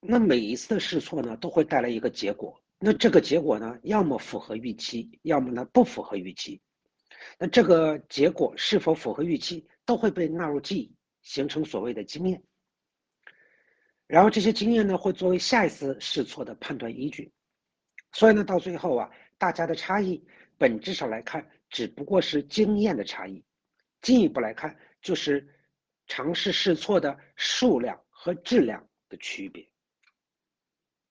那每一次的试错呢，都会带来一个结果。那这个结果呢，要么符合预期，要么呢不符合预期。那这个结果是否符合预期，都会被纳入记忆，形成所谓的经验。然后这些经验呢，会作为下一次试错的判断依据。所以呢，到最后啊，大家的差异本质上来看，只不过是经验的差异。进一步来看，就是尝试试错的数量和质量的区别。